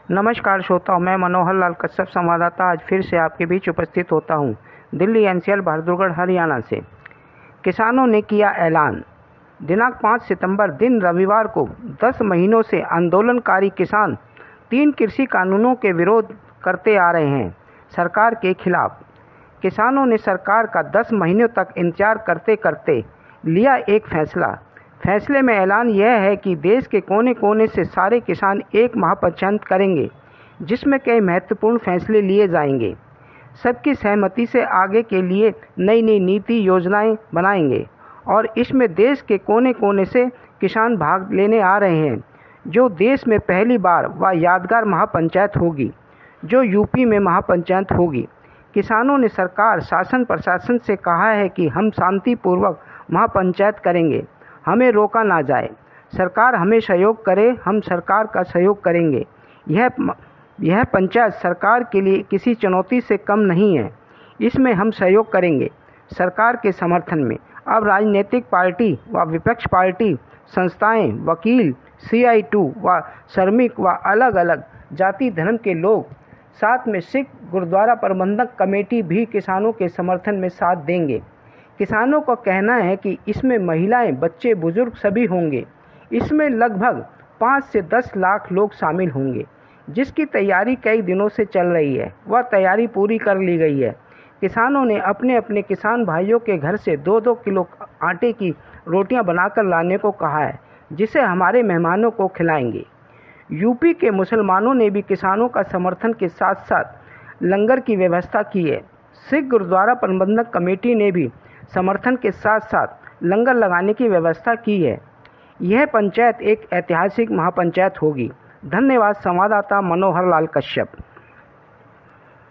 नमस्कार श्रोताओं, मैं मनोहर लाल कश्यप संवाददाता आज फिर से आपके बीच उपस्थित होता हूं, दिल्ली एनसीआर बहादुरगढ़ हरियाणा से। किसानों ने किया ऐलान। दिनांक 5 सितंबर दिन रविवार को 10 महीनों से आंदोलनकारी किसान 3 कृषि कानूनों के विरोध करते आ रहे हैं सरकार के खिलाफ। किसानों ने सरकार का 10 महीनों तक इंतजार करते करते लिया एक फैसला। फैसले में ऐलान यह है कि देश के कोने कोने से सारे किसान एक महापंचायत करेंगे, जिसमें कई महत्वपूर्ण फैसले लिए जाएंगे। सबकी सहमति से आगे के लिए नई नई नीति योजनाएं बनाएंगे और इसमें देश के कोने कोने से किसान भाग लेने आ रहे हैं। जो देश में पहली बार व यादगार महापंचायत होगी, जो यूपी में महापंचायत होगी। किसानों ने सरकार शासन प्रशासन से कहा है कि हम शांतिपूर्वक महापंचायत करेंगे, हमें रोका ना जाए। सरकार हमें सहयोग करे, हम सरकार का सहयोग करेंगे। यह पंचायत सरकार के लिए किसी चुनौती से कम नहीं है। इसमें हम सहयोग करेंगे सरकार के समर्थन में। अब राजनीतिक पार्टी व विपक्ष पार्टी, संस्थाएं, वकील, CI2 व श्रमिक व अलग अलग जाति धर्म के लोग, साथ में सिख गुरुद्वारा प्रबंधक कमेटी भी किसानों के समर्थन में साथ देंगे। किसानों का कहना है कि इसमें महिलाएं, बच्चे, बुजुर्ग सभी होंगे। इसमें लगभग 5 से 10 लाख लोग शामिल होंगे, जिसकी तैयारी कई दिनों से चल रही है। वह तैयारी पूरी कर ली गई है। किसानों ने अपने अपने किसान भाइयों के घर से 2-2 किलो आटे की रोटियां बनाकर लाने को कहा है, जिसे हमारे मेहमानों को खिलाएंगे। यूपी के मुसलमानों ने भी किसानों का समर्थन के साथ साथ लंगर की व्यवस्था की है। सिख गुरुद्वारा प्रबंधक कमेटी ने भी समर्थन के साथ साथ लंगर लगाने की व्यवस्था की है। यह पंचायत एक ऐतिहासिक महापंचायत होगी। धन्यवाद। संवाददाता मनोहर लाल कश्यप।